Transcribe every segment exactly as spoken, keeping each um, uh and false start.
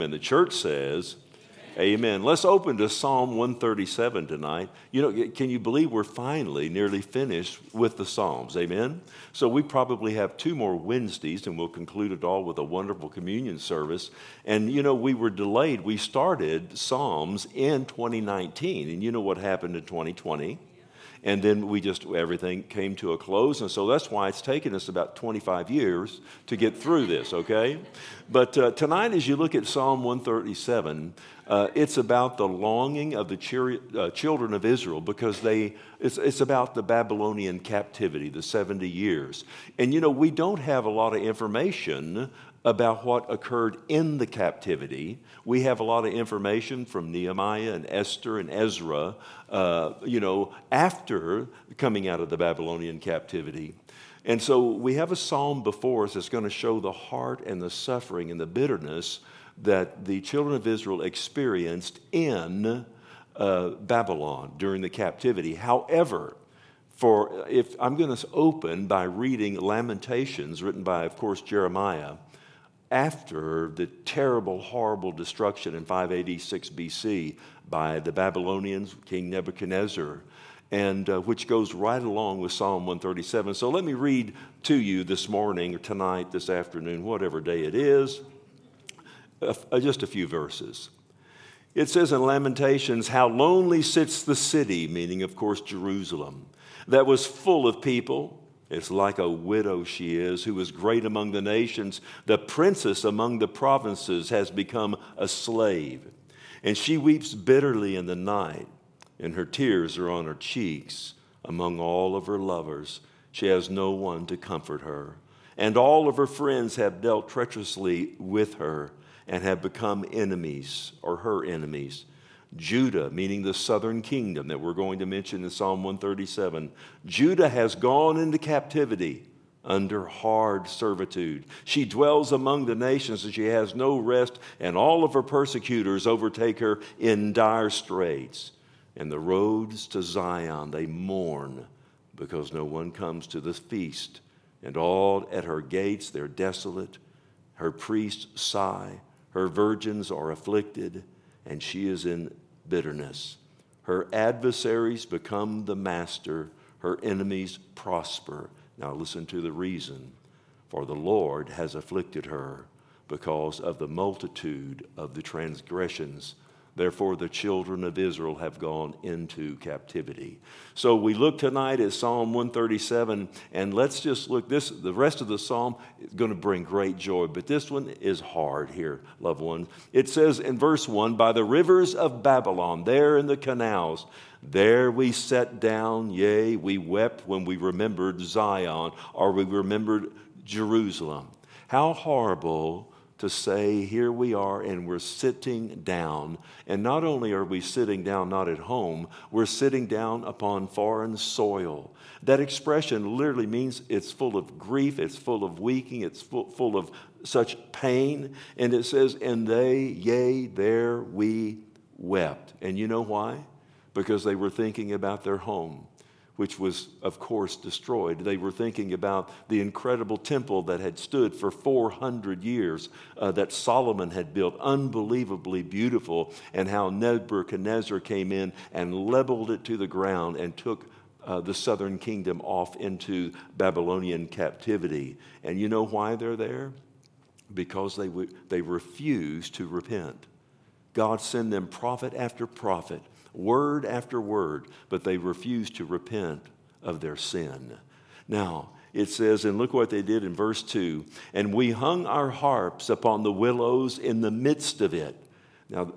And the church says, amen. Let's open to Psalm one thirty-seven tonight. You know, can you believe we're finally nearly finished with the Psalms? Amen. So we probably have two more Wednesdays, and we'll conclude it all with a wonderful communion service. And, you know, we were delayed. We started Psalms in twenty nineteen, and you know what happened in twenty twenty? And then we just, everything came to a close. And so that's why it's taken us about twenty-five years to get through this, okay? But uh, tonight, as you look at Psalm one thirty-seven, uh, it's about the longing of the chiri- uh, children of Israel because they, it's, it's about the Babylonian captivity, the seventy years. And, you know, we don't have a lot of information about what occurred in the captivity. We have a lot of information from Nehemiah and Esther and Ezra, uh, you know, after coming out of the Babylonian captivity. And so we have a psalm before us that's going to show the heart and the suffering and the bitterness that the children of Israel experienced in uh, Babylon during the captivity. However, for if I'm going to open by reading Lamentations, written by, of course, Jeremiah, after the terrible, horrible destruction in five eighty-six B C by the Babylonians, King Nebuchadnezzar, and uh, which goes right along with Psalm one thirty-seven. So let me read to you this morning or tonight, this afternoon, whatever day it is, uh, just a few verses. It says in Lamentations, "How lonely sits the city," meaning, of course, Jerusalem, "that was full of people. It's like a widow she is, who is great among the nations. The princess among the provinces has become a slave. And she weeps bitterly in the night, and her tears are on her cheeks. Among all of her lovers, she has no one to comfort her. And all of her friends have dealt treacherously with her and have become enemies, or her enemies. Judah," meaning the southern kingdom that we're going to mention in Psalm one thirty-seven, "Judah has gone into captivity under hard servitude. She dwells among the nations, and she has no rest, and all of her persecutors overtake her in dire straits. And the roads to Zion, they mourn, because no one comes to the feast. And all at her gates, they're desolate. Her priests sigh. Her virgins are afflicted, and she is in bitterness. Her adversaries become the master. Her enemies prosper." Now listen to the reason. "For the Lord has afflicted her because of the multitude of the transgressions. Therefore the children of Israel have gone into captivity." So we look tonight at Psalm one thirty-seven, and let's just look. This, the rest of the psalm is going to bring great joy, but this one is hard here, loved ones. It says in verse one, "By the rivers of Babylon, there in the canals, there we sat down, yea, we wept when we remembered Zion," or we remembered Jerusalem. How horrible to say, here we are and we're sitting down. And not only are we sitting down not at home, we're sitting down upon foreign soil. That expression literally means it's full of grief, it's full of weeping, it's full, full of such pain. And it says, "And they, yea, there we wept." And you know why? Because they were thinking about their home, which was, of course, destroyed. They were thinking about the incredible temple that had stood for four hundred years uh, that Solomon had built, unbelievably beautiful, and how Nebuchadnezzar came in and leveled it to the ground and took uh, the southern kingdom off into Babylonian captivity. And you know why they're there? Because they, w- they refused to repent. God sent them prophet after prophet, word after word, but they refused to repent of their sin. Now, it says, and look what they did in verse two, "And we hung our harps upon the willows in the midst of it." Now,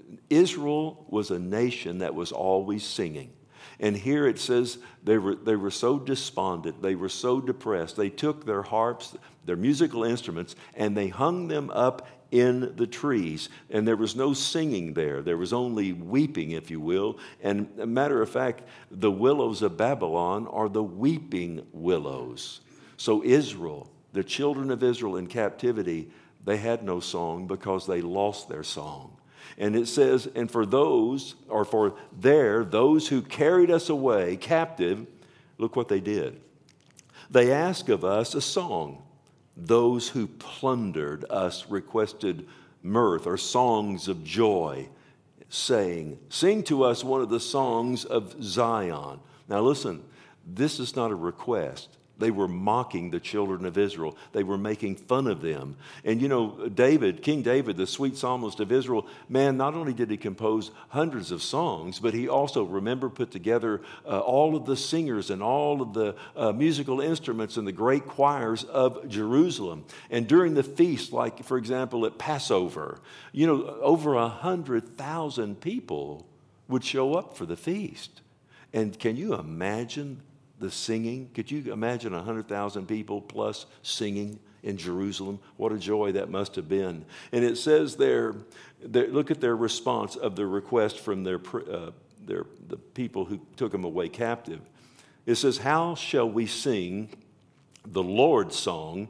Israel was a nation that was always singing. And here it says they were, they were so despondent, they were so depressed, they took their harps, their musical instruments, and they hung them up in the trees. And there was no singing there. There was only weeping, if you will. And a matter of fact, the willows of Babylon are the weeping willows. So Israel, the children of Israel in captivity, they had no song because they lost their song. And it says, "And for those, or for there, those who carried us away captive," look what they did. "They asked of us a song. Those who plundered us requested mirth or songs of joy, saying, sing to us one of the songs of Zion. Now listen, this is not a request. They were mocking the children of Israel. They were making fun of them. And you know, David, King David, the sweet psalmist of Israel, man, not only did he compose hundreds of songs, but he also, remember, put together uh, all of the singers and all of the uh, musical instruments and the great choirs of Jerusalem. And during the feast, like, for example, at Passover, you know, over a hundred thousand people would show up for the feast. And can you imagine the singing? Could you imagine one hundred thousand people plus singing in Jerusalem? What a joy that must have been. And it says there, there look at their response of the request from their, uh, their the people who took them away captive. It says, how shall we sing the Lord's song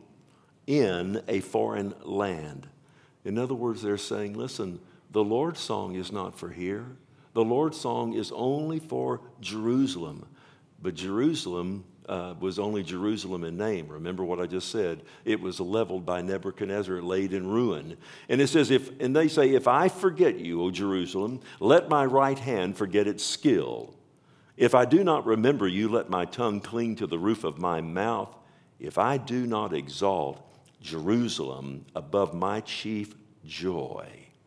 in a foreign land? In other words, they're saying, listen, the Lord's song is not for here. The Lord's song is only for Jerusalem. But Jerusalem uh, was only Jerusalem in name. Remember what I just said. It was leveled by Nebuchadnezzar, laid in ruin. And it says, if, and they say, if I forget you, O Jerusalem, let my right hand forget its skill. If I do not remember you, let my tongue cling to the roof of my mouth. If I do not exalt Jerusalem above my chief joy.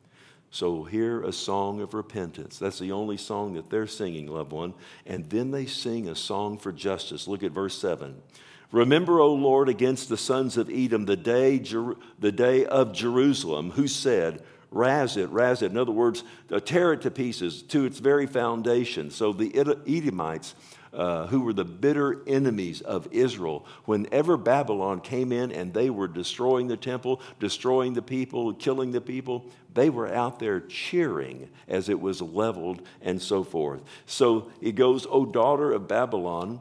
So hear a song of repentance. That's the only song that they're singing, loved one. And then they sing a song for justice. Look at verse seven. Remember, O Lord, against the sons of Edom, the day, Jer- the day of Jerusalem, who said, razz it, razz it. In other words, tear it to pieces, to its very foundation. So the Edomites, Uh, who were the bitter enemies of Israel. Whenever Babylon came in and they were destroying the temple, destroying the people, killing the people, they were out there cheering as it was leveled and so forth. So it goes, O daughter of Babylon,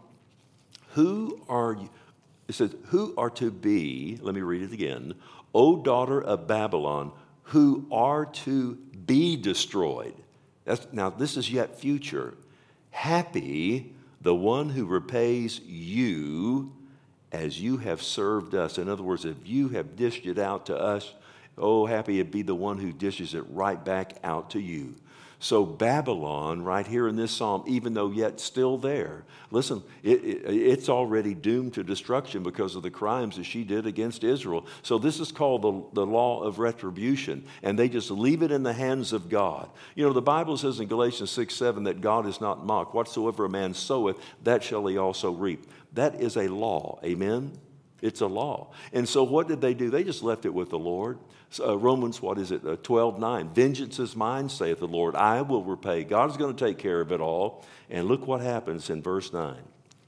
who are you? It says, who are to be, let me read it again, O daughter of Babylon, who are to be destroyed. That's, now this is yet future. Happy the one who repays you as you have served us. In other words, if you have dished it out to us, oh, happy it be the one who dishes it right back out to you. So Babylon, right here in this psalm, even though yet still there, listen, it, it, it's already doomed to destruction because of the crimes that she did against Israel. So this is called the, the law of retribution, and they just leave it in the hands of God. You know, the Bible says in Galatians six seven that God is not mocked. Whatsoever a man soweth, that shall he also reap. That is a law, amen? It's a law. And so what did they do? They just left it with the Lord. Uh, Romans, what is it, uh, twelve nine. Vengeance is mine, saith the Lord. I will repay. God's going to take care of it all. And look what happens in verse nine.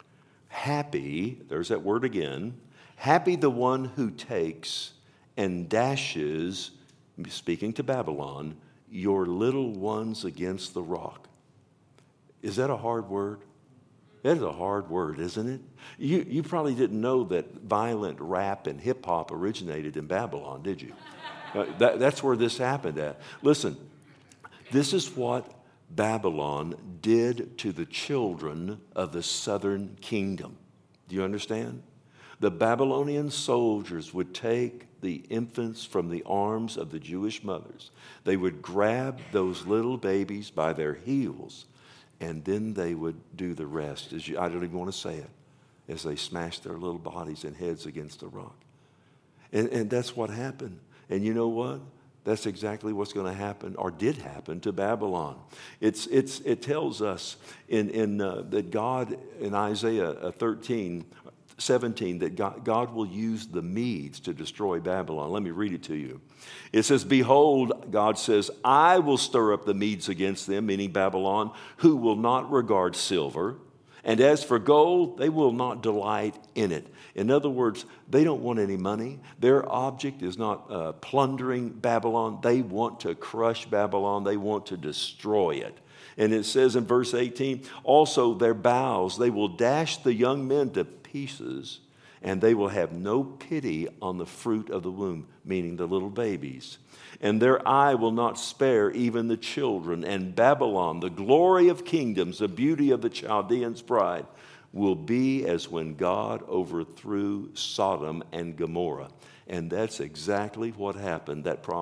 Happy, there's that word again. Happy the one who takes and dashes, speaking to Babylon, your little ones against the rock. Is that a hard word? That is a hard word, isn't it? You, you probably didn't know that violent rap and hip-hop originated in Babylon, did you? Uh, that, that's where this happened at. Listen, this is what Babylon did to the children of the southern kingdom. Do you understand? The Babylonian soldiers would take the infants from the arms of the Jewish mothers. They would grab those little babies by their heels, and then they would do the rest. As you, I don't even want to say it, as they smashed their little bodies and heads against the rock. And, and that's what happened. And you know what? That's exactly what's going to happen, or did happen, to Babylon. It's, it's, it tells us in, in, uh, that God, in Isaiah thirteen, seventeen, that God, God will use the Medes to destroy Babylon. Let me read it to you. It says, behold, God says, I will stir up the Medes against them, meaning Babylon, who will not regard silver. And as for gold, they will not delight in it. In other words, they don't want any money. Their object is not uh, plundering Babylon. They want to crush Babylon. They want to destroy it. And it says in verse eighteen, also their boughs, they will dash the young men to pieces, and they will have no pity on the fruit of the womb, meaning the little babies. And their eye will not spare even the children. And Babylon, the glory of kingdoms, the beauty of the Chaldeans' pride, will be as when God overthrew Sodom and Gomorrah. And that's exactly what happened. That pros-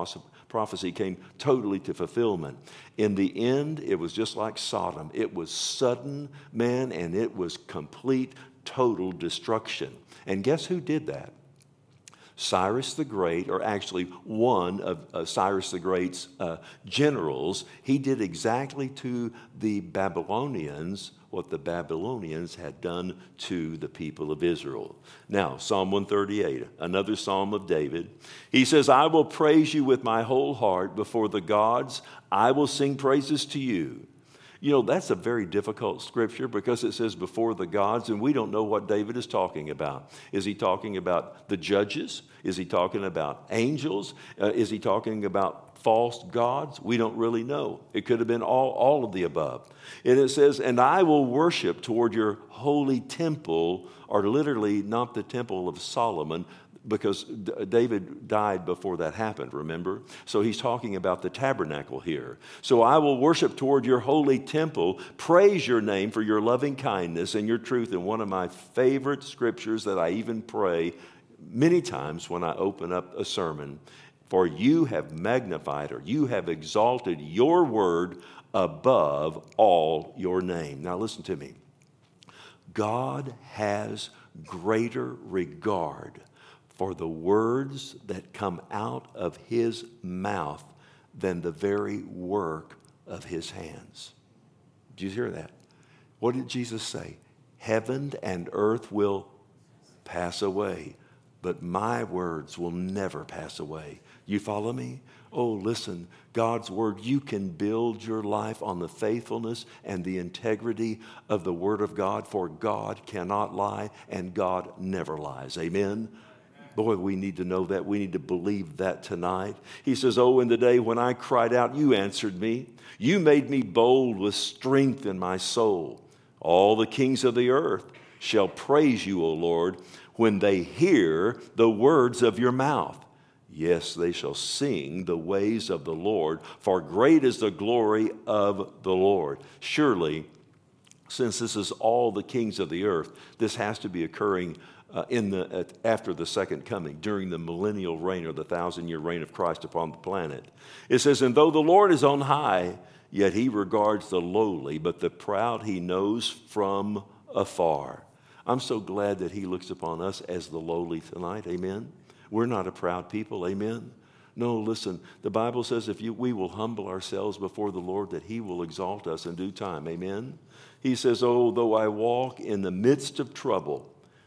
prophecy came totally to fulfillment. In the end, it was just like Sodom. It was sudden, man, and it was complete, total destruction. And guess who did that? Cyrus the Great, or actually one of uh, Cyrus the Great's uh, generals, he did exactly to the Babylonians what the Babylonians had done to the people of Israel. Now, Psalm one thirty-eight, another psalm of David. He says, I will praise you with my whole heart before the gods. I will sing praises to you. You know, that's a very difficult scripture because it says before the gods, and we don't know what David is talking about. Is he talking about the judges? Is he talking about angels? Uh, is he talking about false gods? We don't really know. It could have been all, all of the above. And it says, and I will worship toward your holy temple, or literally not the temple of Solomon, because David died before that happened, remember? So he's talking about the tabernacle here. So I will worship toward your holy temple, praise your name for your loving kindness and your truth. And one of my favorite scriptures that I even pray many times when I open up a sermon, for you have magnified, or you have exalted your word above all your name. Now listen to me. God has greater regard for the words that come out of his mouth than the very work of his hands. Did you hear that? What did Jesus say? Heaven and earth will pass away, but my words will never pass away. You follow me? Oh, listen, God's word, you can build your life on the faithfulness and the integrity of the word of God, for God cannot lie and God never lies. Amen? Boy, we need to know that. We need to believe that tonight. He says, oh, in the day when I cried out, you answered me. You made me bold with strength in my soul. All the kings of the earth shall praise you, O Lord, when they hear the words of your mouth. Yes, they shall sing the ways of the Lord, for great is the glory of the Lord. Surely, since this is all the kings of the earth, this has to be occurring Uh, in the uh, after the second coming, during the millennial reign or the thousand-year reign of Christ upon the planet. It says, and though the Lord is on high, yet he regards the lowly, but the proud he knows from afar. I'm so glad that he looks upon us as the lowly tonight, amen? We're not a proud people, amen? No, listen, the Bible says if you, we will humble ourselves before the Lord, that he will exalt us in due time, amen? He says, oh, though I walk in the midst of trouble,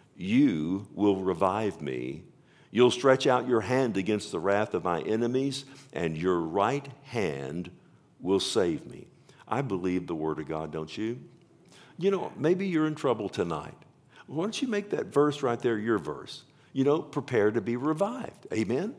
you will revive me. You'll stretch out your hand against the wrath of my enemies, and your right hand will save me. I believe the word of God, don't you? You know, maybe you're in trouble tonight. Why don't you make that verse right there your verse? You know, prepare to be revived. Amen?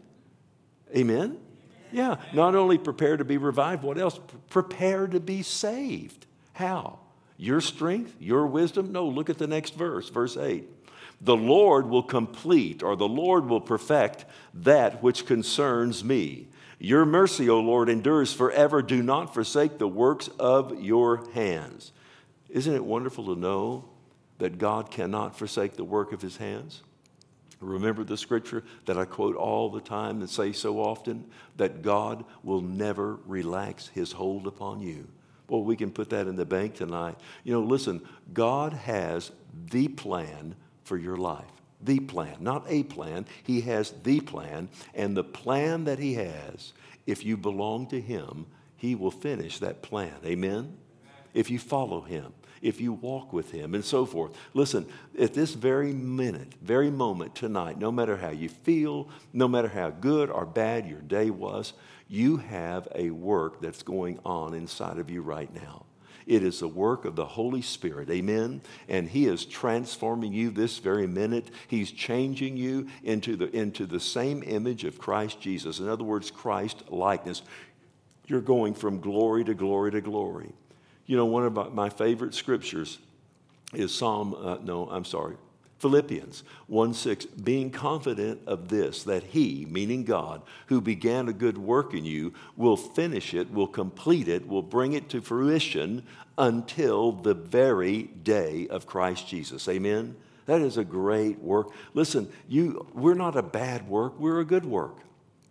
Amen? Yeah, not only prepare to be revived, what else? Prepare to be saved. How? Your strength? Your wisdom? No, look at the next verse, verse eight. The Lord will complete, or the Lord will perfect that which concerns me. Your mercy, O Lord, endures forever. Do not forsake the works of your hands. Isn't it wonderful to know that God cannot forsake the work of his hands? Remember the scripture that I quote all the time and say so often, that God will never relax his hold upon you. Well, we can put that in the bank tonight. You know, listen, God has the plan for your life. The plan, not a plan. He has the plan. And the plan that he has, if you belong to him, he will finish that plan. Amen? If you follow him, if you walk with him, and so forth. Listen, at this very minute, very moment tonight, no matter how you feel, no matter how good or bad your day was, you have a work that's going on inside of you right now. It is the work of the Holy Spirit, amen? And he is transforming you this very minute. He's changing you into the, into the same image of Christ Jesus. In other words, Christ likeness. You're going from glory to glory to glory. You know, one of my favorite scriptures is Psalm, uh, no, I'm sorry, Philippians one six, being confident of this, that he, meaning God, who began a good work in you, will finish it, will complete it, will bring it to fruition until the very day of Christ Jesus. Amen? That is a great work. Listen, you, we're not a bad work, we're a good work.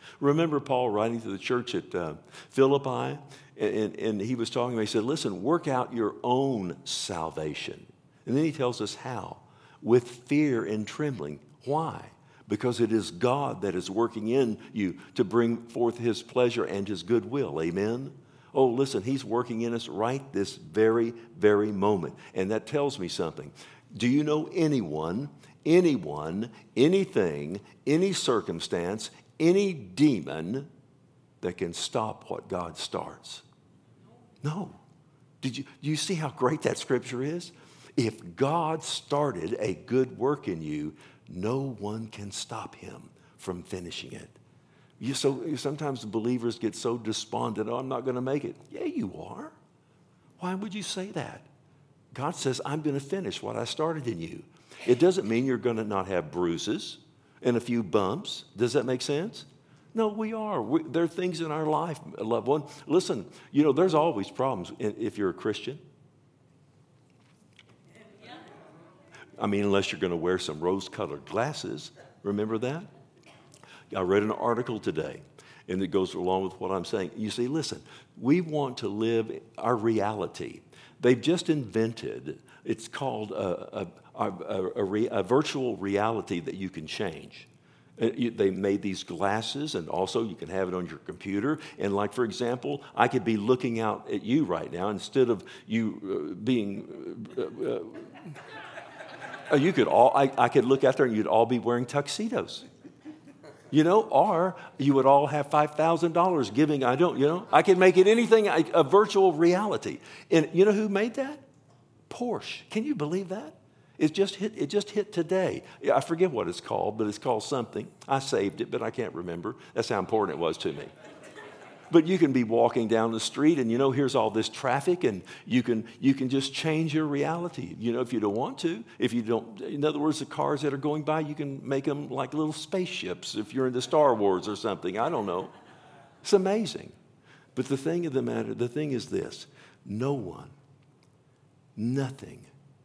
Remember Paul writing to the church at uh, Philippi, and, and he was talking, he said, listen, work out your own salvation. And then he tells us how. With fear and trembling. Why? Because it is God that is working in you to bring forth his pleasure and his goodwill. Amen? Oh, listen, he's working in us right this very, very moment. And that tells me something. Do you know anyone, anyone, anything, any circumstance, any demon that can stop what God starts? No. Did you, do you see how great that scripture is? If God started a good work in you, no one can stop him from finishing it. You so sometimes believers get so despondent, oh, I'm not going to make it. Yeah, you are. Why would you say that? God says, I'm going to finish what I started in you. It doesn't mean you're going to not have bruises and a few bumps. Does that make sense? No, we are. We, there are things in our life, loved one. Listen, you know, there's always problems if you're a Christian. I mean, unless you're going to wear some rose-colored glasses. Remember that? I read an article today, and it goes along with what I'm saying. You see, listen, we want to live our reality. They've just invented, it's called a, a, a, a, re, a virtual reality that you can change. They made these glasses, and also you can have it on your computer. And like, for example, I could be looking out at you right now instead of you uh, being... Uh, uh, you could all, I, I could look out there and you'd all be wearing tuxedos. You know, or you would all have five thousand dollars giving, I don't, you know. I could make it anything, a, a virtual reality. And you know who made that? Porsche. Can you believe that? It just hit, it just hit today. I forget what it's called, but it's called something. I saved it, but I can't remember. That's how important it was to me. But you can be walking down the street and, you know, here's all this traffic, and you can you can just change your reality, you know, if you don't want to. If you don't, in other words, the cars that are going by, you can make them like little spaceships if you're into Star Wars or something. I don't know. It's amazing. But the thing of the matter, the thing is this. No one, nothing,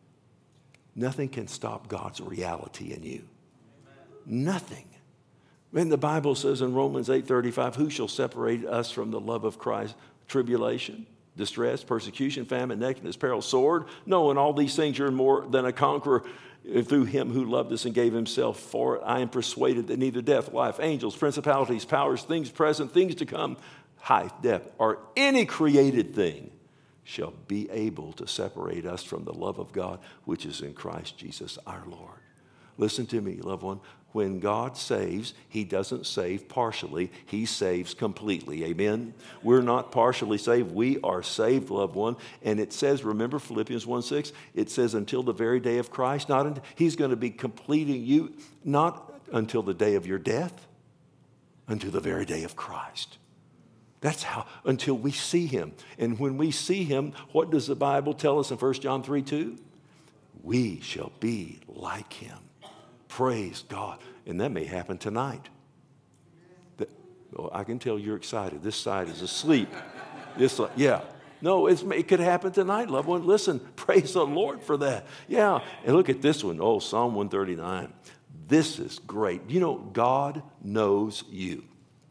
nothing can stop God's reality in you. Nothing. And the Bible says in Romans eight thirty-five, who shall separate us from the love of Christ? Tribulation, distress, persecution, famine, nakedness, peril, sword? No, in all these things you're more than a conqueror through him who loved us and gave himself for it. I am persuaded that neither death, life, angels, principalities, powers, things present, things to come, height, depth, or any created thing shall be able to separate us from the love of God, which is in Christ Jesus our Lord. Listen to me, loved one. When God saves, he doesn't save partially. He saves completely. Amen? We're not partially saved. We are saved, loved one. And it says, remember Philippians one six? It says until the very day of Christ. Not until, he's going to be completing you, not until the day of your death, until the very day of Christ. That's how, until we see him. And when we see him, what does the Bible tell us in First John three two? We shall be like him. Praise God. And that may happen tonight. That, well, I can tell you're excited. This side is asleep. This, yeah. No, it's, it could happen tonight, loved one. Listen, praise the Lord for that. Yeah. And look at this one. Oh, Psalm one thirty-nine. This is great. You know, God knows you.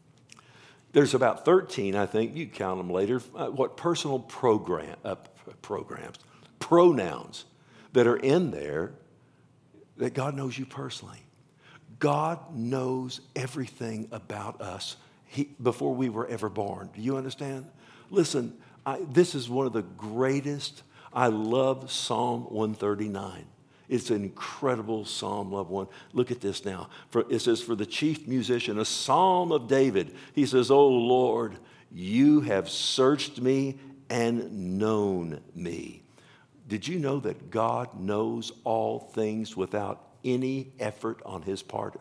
There's about thirteen, I think, you count them later, uh, what personal program, uh, programs, pronouns that are in there that God knows you personally. God knows everything about us he, before we were ever born. Do you understand? Listen, I, this is one of the greatest. I love Psalm one thirty-nine. It's an incredible psalm, loved one. Look at this now. For, it says, for the chief musician, a psalm of David. He says, oh, Lord, you have searched me and known me. Did you know that God knows all things without any effort on his part?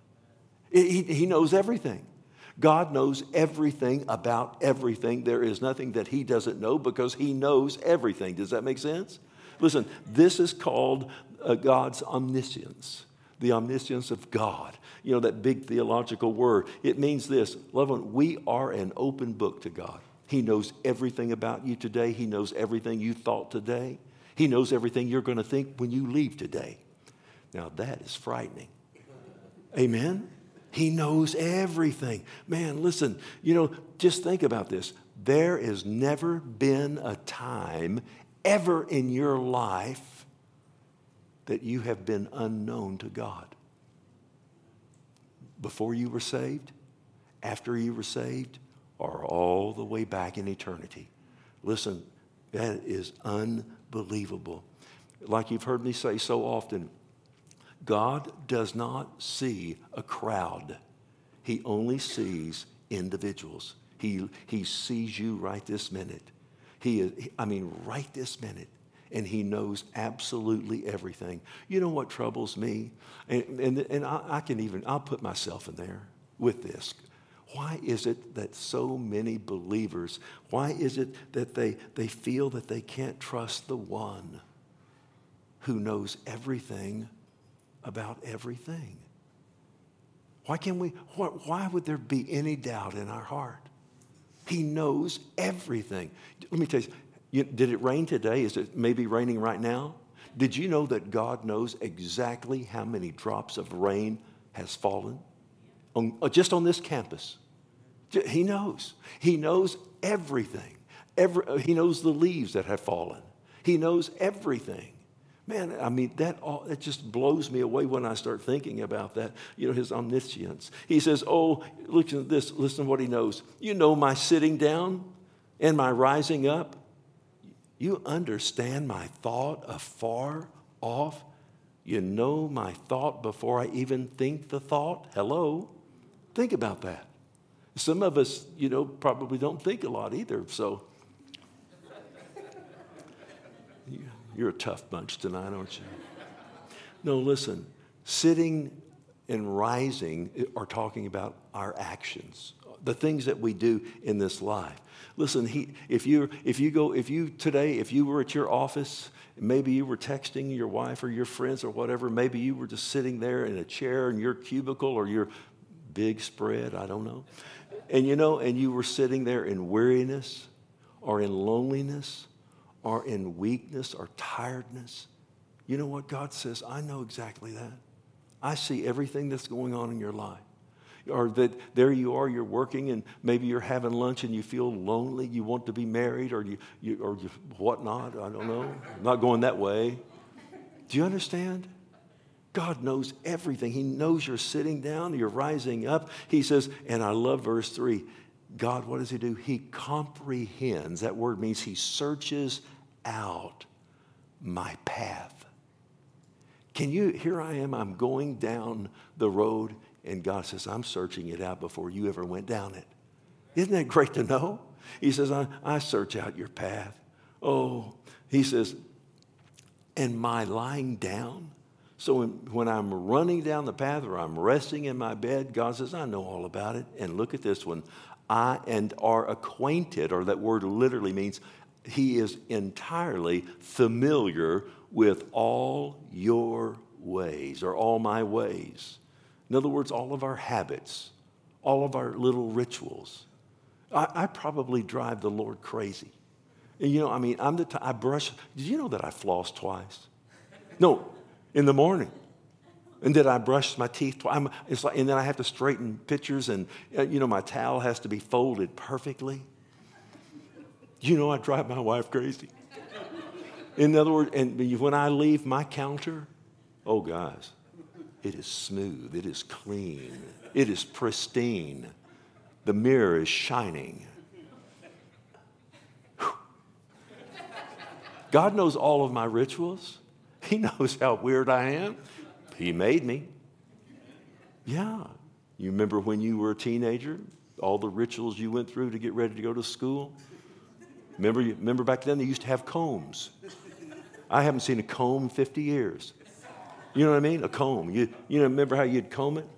He, he knows everything. God knows everything about everything. There is nothing that he doesn't know because he knows everything. Does that make sense? Listen, this is called uh, God's omniscience, the omniscience of God. You know, that big theological word. It means this, loved one, we are an open book to God. He knows everything about you today. He knows everything you thought today. He knows everything you're going to think when you leave today. Now, that is frightening. Amen? He knows everything. Man, listen, you know, just think about this. There has never been a time ever in your life that you have been unknown to God. Before you were saved, after you were saved, or all the way back in eternity. Listen, that is unbelievable. Like you've heard me say so often, God does not see a crowd. He only sees individuals. He, he sees you right this minute. He is, I mean, right this minute. And he knows absolutely everything. You know what troubles me? And, and, and I, I can even, I'll put myself in there with this. Why is it that so many believers, why is it that they, they feel that they can't trust the one who knows everything about everything? Why can we, why, why would there be any doubt in our heart? He knows everything. Let me tell you, you, did it rain today? Is it maybe raining right now? Did you know that God knows exactly how many drops of rain has fallen on, just on this campus? He knows. He knows everything. Every, he knows the leaves that have fallen. He knows everything. Man, I mean, that all, it just blows me away when I start thinking about that, you know, his omniscience. He says, oh, look at this, listen to what he knows. You know my sitting down and my rising up. You understand my thought afar off. You know my thought before I even think the thought. Hello? Think about that. Some of us, you know, probably don't think a lot either, so... You're a tough bunch tonight, aren't you? No, listen. Sitting and rising are talking about our actions, the things that we do in this life. Listen, he, if you if you go if you today if you were at your office, maybe you were texting your wife or your friends or whatever, maybe you were just sitting there in a chair in your cubicle or your big spread, I don't know, and you know, and you were sitting there in weariness or in loneliness, or in weakness or tiredness, you know what God says? I know exactly that. I see everything that's going on in your life. Or that there you are, you're working and maybe you're having lunch and you feel lonely, you want to be married or you, you or you whatnot, I don't know. I'm not going that way. Do you understand? God knows everything. He knows you're sitting down, you're rising up. He says, and I love verse three, God, what does he do? He comprehends. That word means he searches out my path. Can you, here I am, I'm going down the road, and God says, I'm searching it out before you ever went down it. Isn't that great to know? He says, I, I search out your path. Oh, he says, and my lying down. So when, when I'm running down the path or I'm resting in my bed, God says, I know all about it. And look at this one. I and are acquainted, or that word literally means he is entirely familiar with all your ways, or all my ways. In other words, all of our habits, all of our little rituals. I, I probably drive the Lord crazy. And you know, I mean, I'm the t- I brush. Did you know that I floss twice? No, in the morning. And then I brush my teeth twice. I'm, it's like, and then I have to straighten pictures, and uh, you know, my towel has to be folded perfectly. You know, I drive my wife crazy. In other words, and when I leave my counter, oh guys, it is smooth, it is clean, it is pristine. The mirror is shining. Whew. God knows all of my rituals. He knows how weird I am. He made me. Yeah. You remember when you were a teenager, all the rituals you went through to get ready to go to school? Remember, remember back then they used to have combs. I haven't seen a comb in fifty years. You know what I mean? A comb. You, you know, remember how you'd comb it?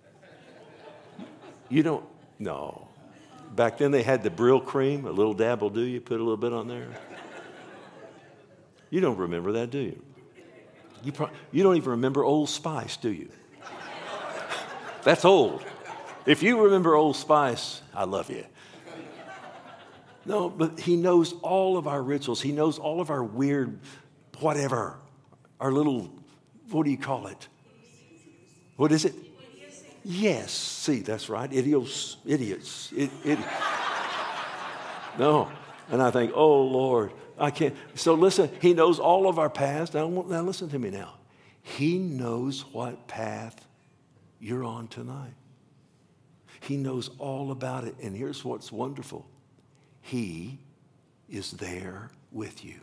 You don't, no. Back then they had the Brill cream, a little dab will do you, put a little bit on there. You don't remember that, do you? You, pro- you don't even remember Old Spice, do you? That's old. If you remember Old Spice, I love you. No, but he knows all of our rituals. He knows all of our weird whatever, our little, what do you call it? What is it? Yes. See, that's right. Idiots. Idiots. It, it. No. And I think, oh, Lord, I can't. So listen, he knows all of our paths. Now, now listen to me now. He knows what path you're on tonight. He knows all about it. And here's what's wonderful. He is there with you.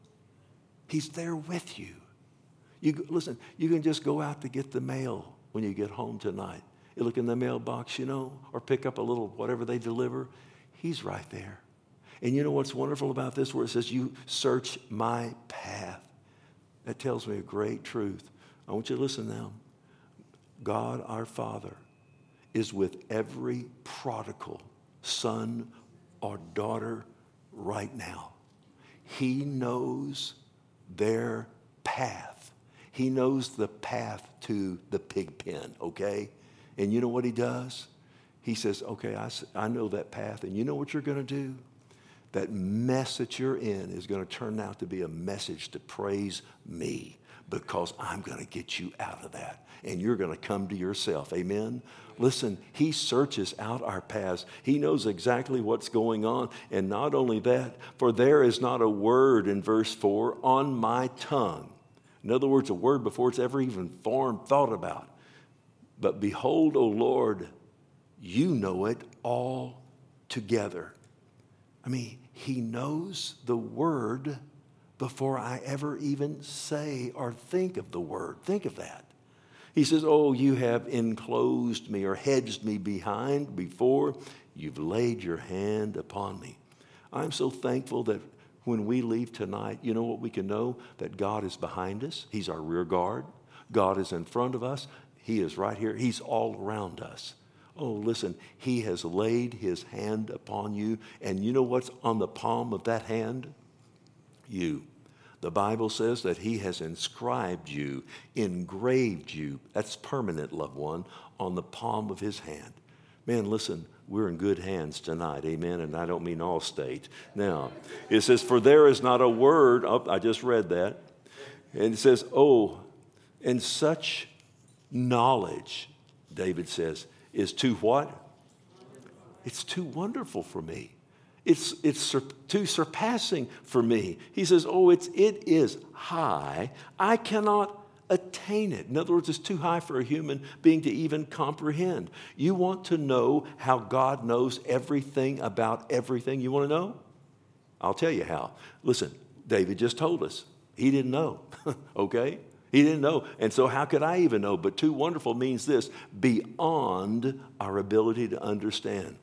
He's there with you. You listen, you can just go out to get the mail when you get home tonight. You look in the mailbox, you know, or pick up a little whatever they deliver. He's right there. And you know what's wonderful about this, where it says, you search my path. That tells me a great truth. I want you to listen now. God, our Father, is with every prodigal son or daughter right now. He knows their path. He knows the path to the pig pen, okay? And you know what he does? He says, okay, I, I know that path, and you know what you're going to do? That mess that you're in is going to turn out to be a message to praise me, because I'm going to get you out of that, and you're going to come to yourself. Amen? Listen, he searches out our paths. He knows exactly what's going on. And not only that, for there is not a word in verse four on my tongue. In other words, a word before it's ever even formed, thought about. But behold, O Lord, you know it all together. I mean, he knows the word before I ever even say or think of the word. Think of that. He says, oh, you have enclosed me or hedged me behind before. You've laid your hand upon me. I'm so thankful that when we leave tonight, you know what we can know? That God is behind us. He's our rear guard. God is in front of us. He is right here. He's all around us. Oh, listen, he has laid his hand upon you. And you know what's on the palm of that hand? You. The Bible says that he has inscribed you, engraved you. That's permanent, loved one, on the palm of his hand. Man, listen, we're in good hands tonight, amen, and I don't mean all state. Now, it says, for there is not a word, oh, I just read that, and it says, oh, and such knowledge, David says, is too what? It's too wonderful for me. It's, it's sur- too surpassing for me. He says, oh, it's, it is high. I cannot attain it. In other words, it's too high for a human being to even comprehend. You want to know how God knows everything about everything? You want to know? I'll tell you how. Listen, David just told us. He didn't know, okay? He didn't know. And so how could I even know? But too wonderful means this, beyond our ability to understand.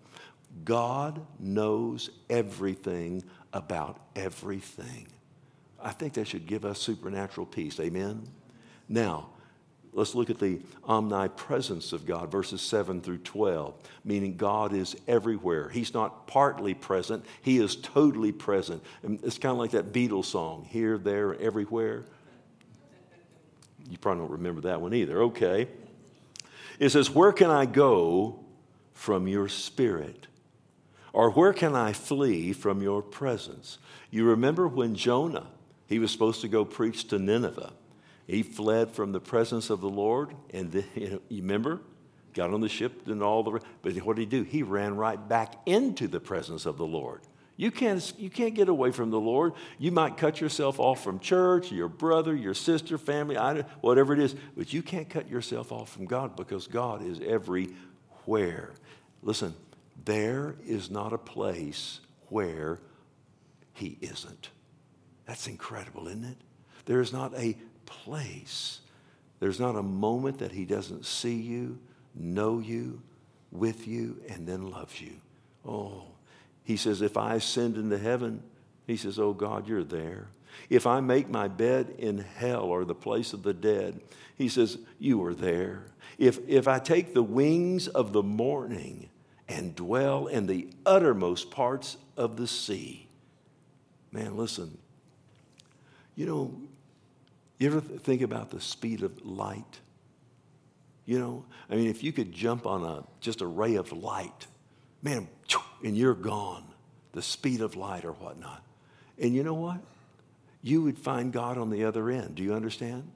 God knows everything about everything. I think that should give us supernatural peace. Amen? Now, let's look at the omnipresence of God, verses seven through twelve, meaning God is everywhere. He's not partly present. He is totally present. And it's kind of like that Beatles song, here, there, everywhere. You probably don't remember that one either. Okay. It says, where can I go from your spirit? Or where can I flee from your presence? You remember when Jonah, he was supposed to go preach to Nineveh. He fled from the presence of the Lord. And then, you know, you remember? Got on the ship and all the... But what did he do? He ran right back into the presence of the Lord. You can't, you can't get away from the Lord. You might cut yourself off from church, your brother, your sister, family, I, whatever it is. But you can't cut yourself off from God, because God is everywhere. Listen, there is not a place where he isn't. That's incredible, isn't it? There is not a place. There's not a moment that he doesn't see you, know you, with you, and then loves you. Oh, he says, if I ascend into heaven, he says, oh God, you're there. If I make my bed in hell, or the place of the dead, he says, you are there. If, if I take the wings of the morning and dwell in the uttermost parts of the sea. Man, listen, you know, you ever think about the speed of light? You know, I mean, if you could jump on a just a ray of light, man, and you're gone, the speed of light or whatnot. And you know what? You would find God on the other end. Do you understand?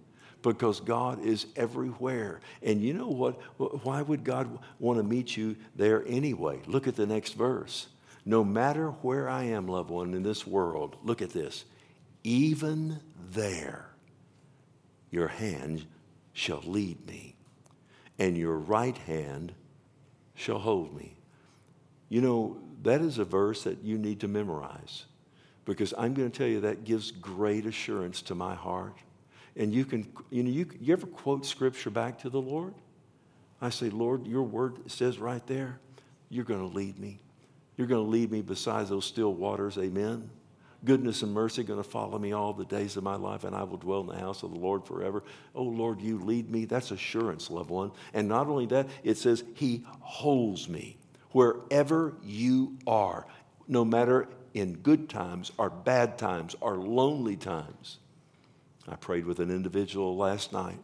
because God is everywhere. And you know what? Why would God want to meet you there anyway? Look at the next verse. No matter where I am, loved one, in this world, look at this. Even there, your hand shall lead me, and your right hand shall hold me. You know, that is a verse that you need to memorize, because I'm going to tell you that gives great assurance to my heart. And you can, you know, you, you ever quote scripture back to the Lord? I say, Lord, your word says right there, you're going to lead me. You're going to lead me beside those still waters, amen? Goodness and mercy are going to follow me all the days of my life, and I will dwell in the house of the Lord forever. Oh, Lord, you lead me. That's assurance, loved one. And not only that, it says he holds me wherever you are, no matter in good times or bad times or lonely times. I prayed with an individual last night,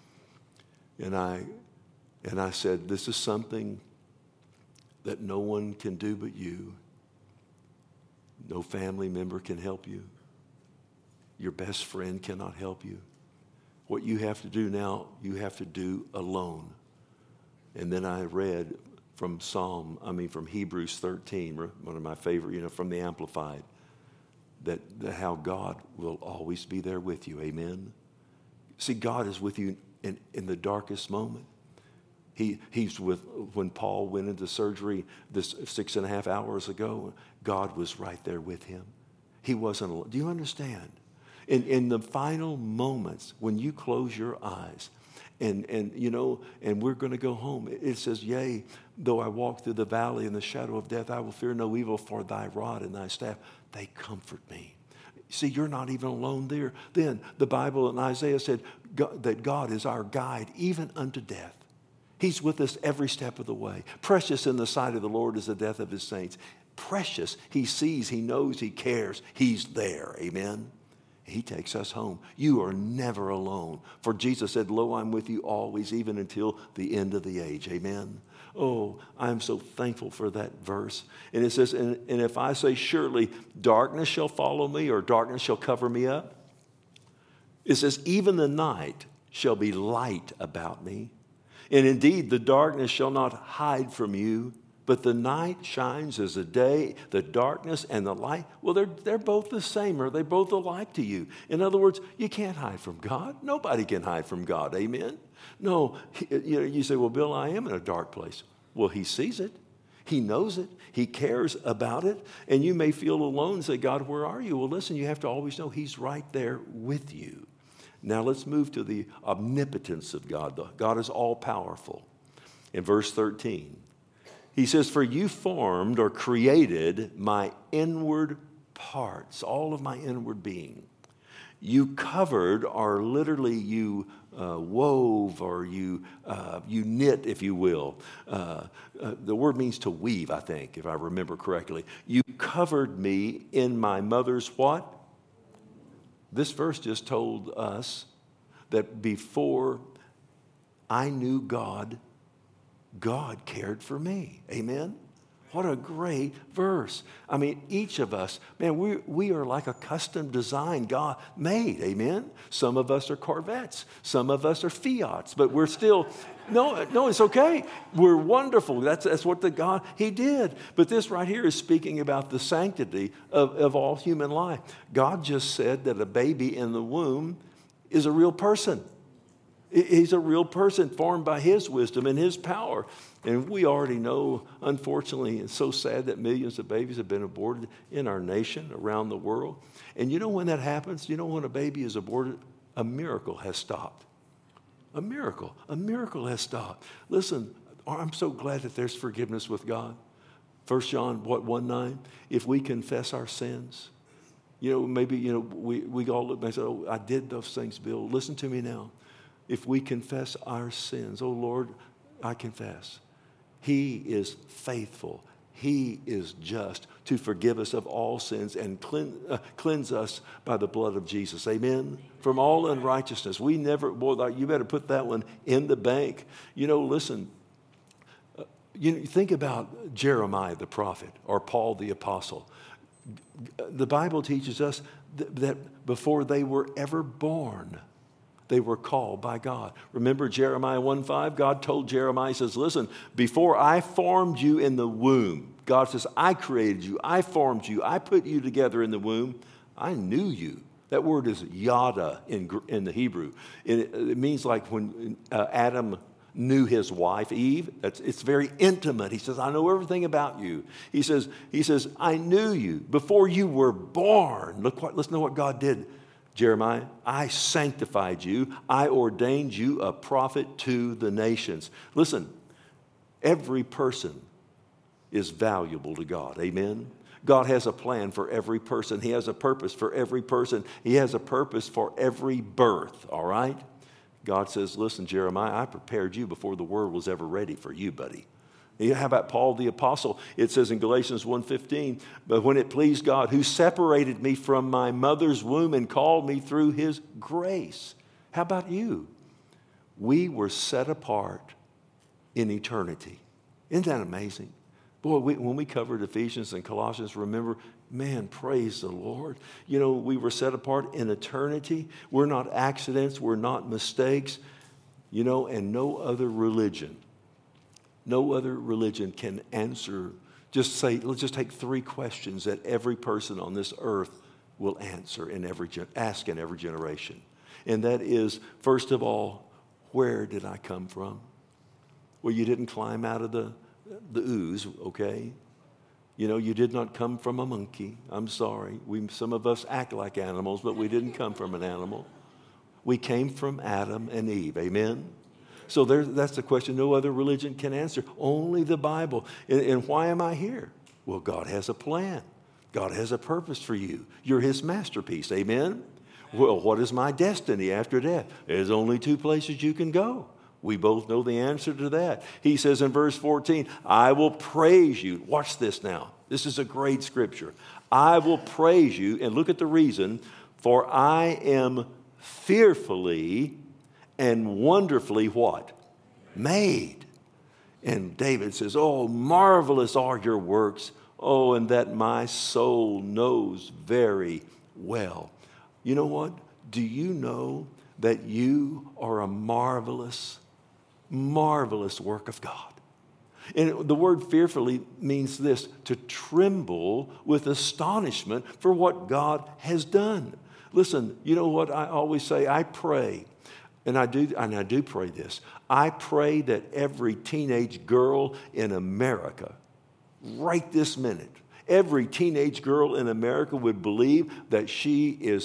and I, and I said, this is something that no one can do but you. No family member can help you. Your best friend cannot help you. What you have to do now, you have to do alone. And then I read from Psalm, I mean from Hebrews thirteen, one of my favorite, you know, from the Amplified, that, that how God will always be there with you. Amen. See, God is with you in, in the darkest moment. He, he's with, when Paul went into surgery this six and a half hours ago, God was right there with him. He wasn't alone. Do you understand? In, in the final moments, when you close your eyes, and, and you know, and we're going to go home, it says, yea, though I walk through the valley in the shadow of death, I will fear no evil, for thy rod and thy staff, they comfort me. See, you're not even alone there. Then the Bible in Isaiah said God, that God is our guide even unto death. He's with us every step of the way. Precious in the sight of the Lord is the death of his saints. Precious. He sees, he knows, he cares. He's there. Amen. He takes us home. You are never alone. For Jesus said, lo, I'm with you always, even until the end of the age. Amen. Oh, I'm so thankful for that verse. And it says, and, and if I say, surely darkness shall follow me, or darkness shall cover me up, it says, even the night shall be light about me. And indeed, the darkness shall not hide from you, but the night shines as the day, the darkness and the light. Well, they're, they're both the same, or they both alike to you. In other words, you can't hide from God. Nobody can hide from God. Amen? No, you know, you say, well, Bill, I am in a dark place. Well, he sees it. He knows it. He cares about it. And you may feel alone and say, God, where are you? Well, listen, you have to always know he's right there with you. Now let's move to the omnipotence of God. God is all-powerful. In verse thirteen, he says, for you formed or created my inward parts, all of my inward being. You covered, or literally you uh, wove, or you uh, you knit, if you will. Uh, uh, the word means to weave, I think, if I remember correctly. You covered me in my mother's what? This verse just told us that before I knew God, God cared for me. Amen? What a great verse. I mean, each of us, man, we, we are like a custom design God made. Amen? Some of us are Corvettes. Some of us are Fiats, but we're still, no, no, it's okay. We're wonderful. That's, that's what the God, he did. But this right here is speaking about the sanctity of, of all human life. God just said that a baby in the womb is a real person. He's a real person formed by his wisdom and his power. And we already know, unfortunately, it's so sad that millions of babies have been aborted in our nation, around the world. And you know when that happens? You know when a baby is aborted? A miracle has stopped. A miracle. A miracle has stopped. Listen, I'm so glad that there's forgiveness with God. First John, what, one nine? If we confess our sins, you know, maybe, you know, we, we all look back and say, oh, I did those things, Bill. Listen to me now. If we confess our sins, oh, Lord, I confess. He is faithful. He is just to forgive us of all sins and cleanse, uh, cleanse us by the blood of Jesus. Amen? From all unrighteousness. We never, boy, you better put that one in the bank. You know, listen, uh, you know, think about Jeremiah the prophet or Paul the apostle. The Bible teaches us th- that before they were ever born, they were called by God. Remember Jeremiah one five? God told Jeremiah, he says, listen, before I formed you in the womb, God says, I created you, I formed you, I put you together in the womb, I knew you. That word is yada in, in the Hebrew. It, it means like when uh, Adam knew his wife, Eve. That's, it's very intimate. He says, I know everything about you. He says, he says, I knew you before you were born. Look what, listen to what God did, Jeremiah. I sanctified you. I ordained you a prophet to the nations. Listen, every person is valuable to God. Amen? God has a plan for every person. He has a purpose for every person. He has a purpose for every birth, all right? God says, listen, Jeremiah, I prepared you before the world was ever ready for you, buddy. How about Paul the apostle? It says in Galatians one fifteen, but when it pleased God, who separated me from my mother's womb and called me through his grace. How about you? We were set apart in eternity. Isn't that amazing? Boy, we, when we covered Ephesians and Colossians, remember, man, praise the Lord. You know, we were set apart in eternity. We're not accidents. We're not mistakes. You know, and no other religion, no other religion can answer. Just say, let's just take three questions that every person on this earth will answer in every, ask in every generation. And that is, first of all, where did I come from? Well, you didn't climb out of the the ooze, okay? You know, you did not come from a monkey. I'm sorry. We, some of us act like animals, but we didn't come from an animal. We came from Adam and Eve, amen? So there, that's the question no other religion can answer, only the Bible. And, and why am I here? Well, God has a plan. God has a purpose for you. You're his masterpiece, amen? Well, what is my destiny after death? There's only two places you can go. We both know the answer to that. He says in verse fourteen, I will praise you. Watch this now. This is a great scripture. I will praise you, and look at the reason, for I am fearfully and wonderfully what? Made. And David says, oh, marvelous are your works. Oh, and that my soul knows very well. You know what? Do you know that you are a marvelous marvelous work of God? And the word fearfully means this, to tremble with astonishment for what God has done. Listen, you know what I always say? I pray, and I do, and I do pray this. I pray that every teenage girl in America, right this minute, every teenage girl in America would believe that she is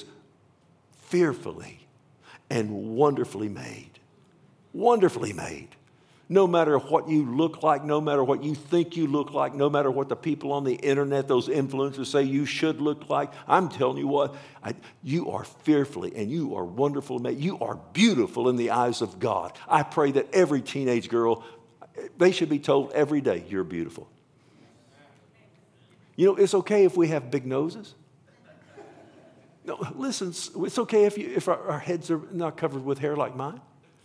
fearfully and wonderfully made. Wonderfully made. No matter what you look like, no matter what you think you look like, no matter what the people on the internet, those influencers say you should look like, I'm telling you what, I, you are fearfully and you are wonderfully made. You are beautiful in the eyes of God. I pray that every teenage girl, they should be told every day, you're beautiful. You know, it's okay if we have big noses. No, listen, it's okay if, you, if our, our heads are not covered with hair like mine.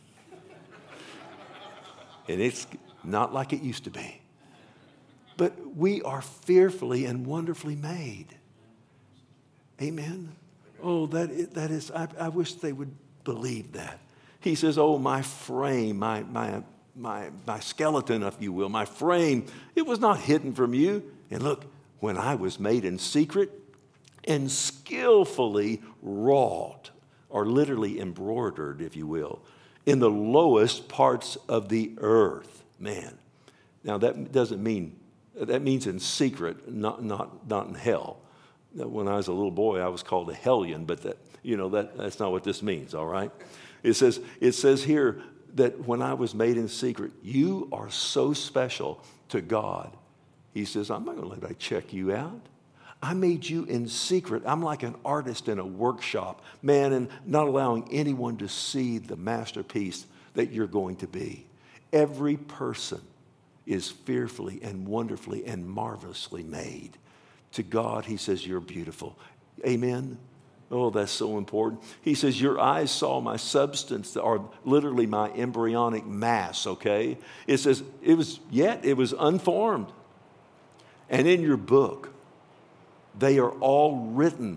And it's not like it used to be. But we are fearfully and wonderfully made. Amen? Oh, that, that is, I, I wish they would believe that. He says, oh, my frame, my, my, my, my skeleton, if you will, my frame, it was not hidden from you. And look, when I was made in secret and skillfully wrought, or literally embroidered, if you will, in the lowest parts of the earth. Man. Now that doesn't mean, that means in secret, not, not, not in hell. When I was a little boy, I was called a hellion, but that, you know, that, that's not what this means, all right? It says, it says here that when I was made in secret, you are so special to God. He says, I'm not going to let I check you out. I made you in secret. I'm like an artist in a workshop, man, and not allowing anyone to see the masterpiece that you're going to be. Every person is fearfully and wonderfully and marvelously made. To God, he says, you're beautiful. Amen? Oh, that's so important. He says, your eyes saw my substance, or literally my embryonic mass, okay? It says, it was, yet it was unformed. And in your book, they are all written,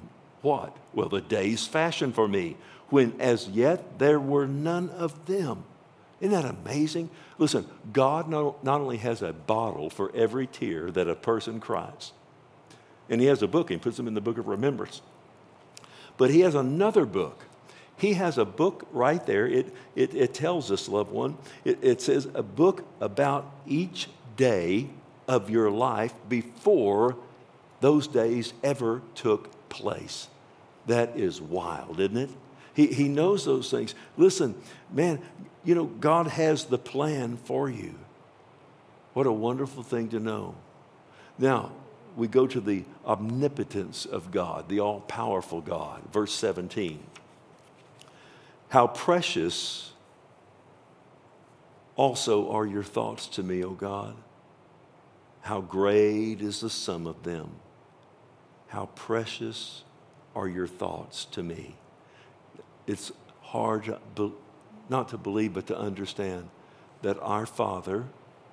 what? Well, the days fashioned for me, when as yet there were none of them. Isn't that amazing? Listen, God not, not only has a bottle for every tear that a person cries, and he has a book, and he puts them in the book of remembrance, but he has another book. He has a book right there. It, it, it tells us, loved one, it, it says a book about each day of your life before those days ever took place. That is wild, isn't it? He, he knows those things. Listen, man, you know, God has the plan for you. What a wonderful thing to know. Now, we go to the omnipotence of God, the all-powerful God. Verse seventeen. How precious also are your thoughts to me, O God. How great is the sum of them. How precious are your thoughts to me. It's hard to be, not to believe, but to understand that our Father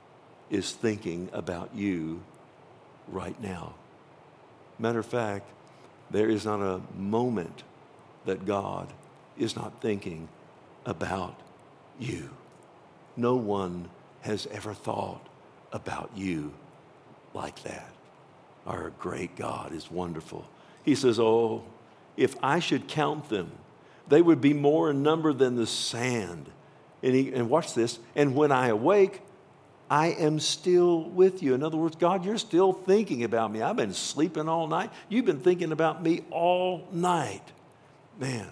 is thinking about you right now. Matter of fact, there is not a moment that God is not thinking about you. No one has ever thought about you like that. Our great God is wonderful. He says, oh, if I should count them, they would be more in number than the sand. And, he, and watch this. And when I awake, I am still with you. In other words, God, you're still thinking about me. I've been sleeping all night. You've been thinking about me all night. Man,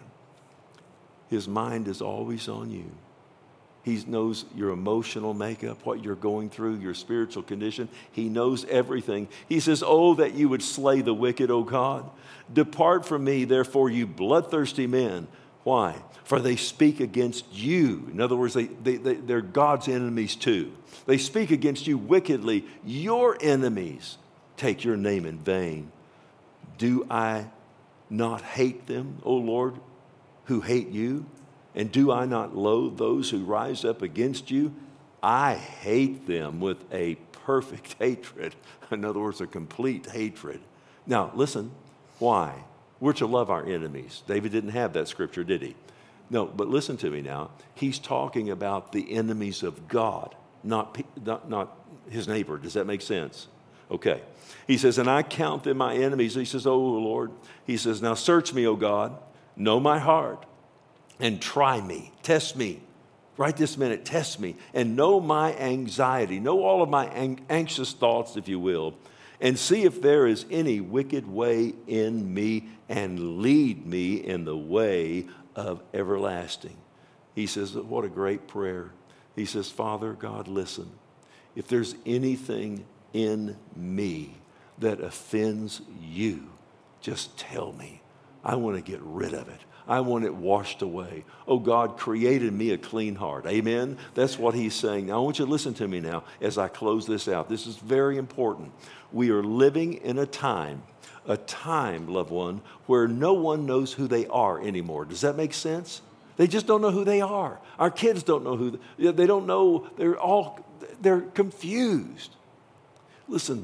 his mind is always on you. He knows your emotional makeup, what you're going through, your spiritual condition. He knows everything. He says, oh, that you would slay the wicked, O God. Depart from me, therefore, you bloodthirsty men. Why? For they speak against you. In other words, they, they, they, they're God's enemies too. They speak against you wickedly. Your enemies take your name in vain. Do I not hate them, O Lord, who hate you? And do I not loathe those who rise up against you? I hate them with a perfect hatred. In other words, a complete hatred. Now, listen, why? We're to love our enemies. David didn't have that scripture, did he? No, but listen to me now. He's talking about the enemies of God, not, not, not his neighbor. Does that make sense? Okay. He says, and I count them my enemies. He says, oh, Lord. He says, now search me, O God. Know my heart. And try me, test me, right this minute, test me, and know my anxiety, know all of my ang- anxious thoughts, if you will, and see if there is any wicked way in me, and lead me in the way of everlasting. He says, what a great prayer. He says, Father God, listen, if there's anything in me that offends you, just tell me. I want to get rid of it. I want it washed away. Oh, God created me a clean heart. Amen? That's what he's saying. Now, I want you to listen to me now as I close this out. This is very important. We are living in a time, a time, loved one, where no one knows who they are anymore. Does that make sense? They just don't know who they are. Our kids don't know who, they don't know, they're all, they're confused. Listen,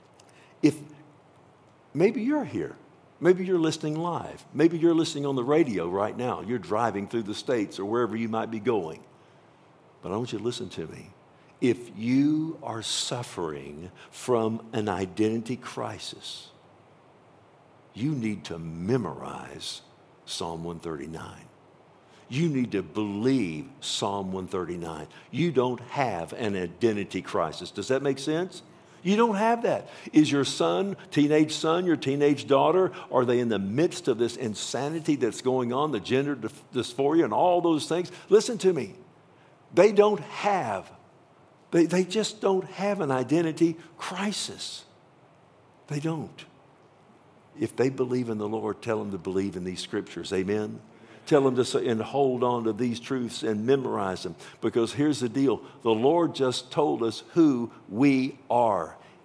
if maybe you're here. Maybe you're listening live. Maybe you're listening on the radio right now. You're driving through the states or wherever you might be going. But I want you to listen to me. If you are suffering from an identity crisis, you need to memorize Psalm one thirty-nine. You need to believe Psalm one thirty-nine. You don't have an identity crisis. Does that make sense? You don't have that. Is your son, teenage son, your teenage daughter, are they in the midst of this insanity that's going on, the gender dysphoria and all those things? Listen to me. They don't have, they, they just don't have an identity crisis. They don't. If they believe in the Lord, tell them to believe in these scriptures. Amen? Tell them to say, and hold on to these truths and memorize them. Because here's the deal. The Lord just told us who we are.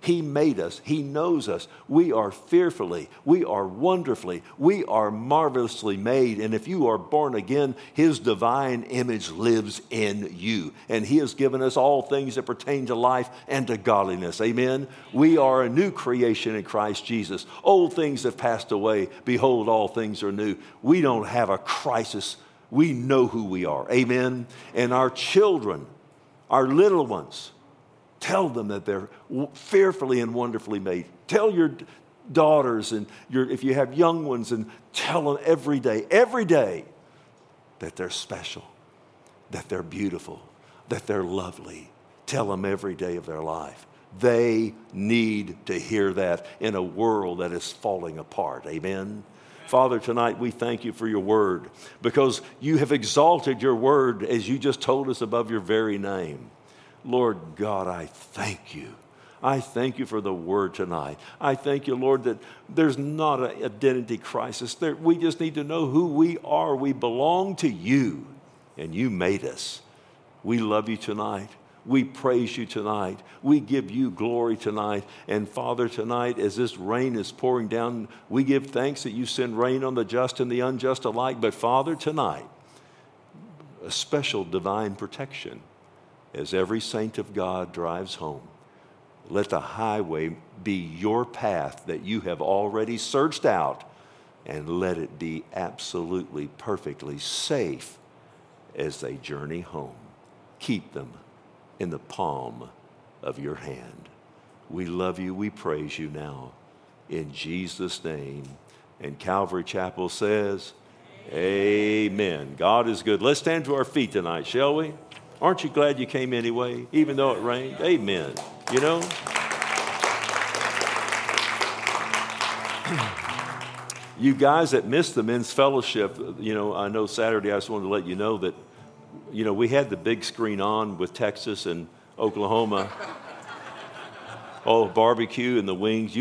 He made us. He knows us. We are fearfully. We are wonderfully. We are marvelously made. And if you are born again, His divine image lives in you. And He has given us all things that pertain to life and to godliness. Amen? We are a new creation in Christ Jesus. Old things have passed away. Behold, all things are new. We don't have a crisis. We know who we are. Amen? And our children, our little ones, tell them that they're fearfully and wonderfully made. Tell your daughters and your, if you have young ones, and tell them every day, every day, that they're special, that they're beautiful, that they're lovely. Tell them every day of their life. They need to hear that in a world that is falling apart. Amen? Father, tonight we thank you for your word, because you have exalted your word, as you just told us, above your very name. Lord God, I thank you. I thank you for the word tonight. I thank you, Lord, that there's not an identity crisis. There, we just need to know who we are. We belong to you, and you made us. We love you tonight. We praise you tonight. We give you glory tonight. And Father, tonight, as this rain is pouring down, we give thanks that you send rain on the just and the unjust alike. But Father, tonight, a special divine protection as every saint of God drives home. Let the highway be your path that you have already searched out, and let it be absolutely, perfectly safe as they journey home. Keep them in the palm of your hand. We love you. We praise you now. In Jesus' name. And Calvary Chapel says, amen. God is good. Let's stand to our feet tonight, shall we? Aren't you glad you came anyway, even though it rained? Amen. You know? You guys that missed the men's fellowship, you know, I know Saturday, I just wanted to let you know that, you know, we had the big screen on with Texas and Oklahoma. Oh, barbecue and the wings. You